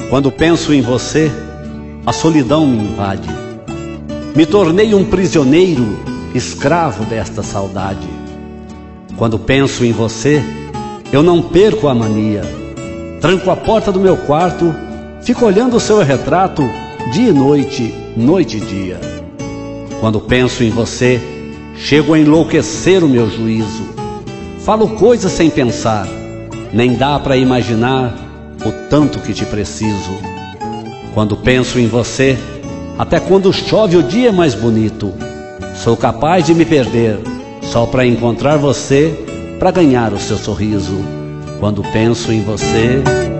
Quando penso em você, a solidão me invade. Me tornei um prisioneiro, escravo desta saudade. Quando penso em você, eu não perco a mania. Tranco a porta do meu quarto, fico olhando o seu retrato, dia e noite, noite e dia. Quando penso em você, chego a enlouquecer o meu juízo. Falo coisas sem pensar, nem dá para imaginar o tanto que te preciso. Quando penso em você, até quando chove o dia é mais bonito. Sou capaz de me perder só para encontrar você, para ganhar o seu sorriso. Quando penso em você...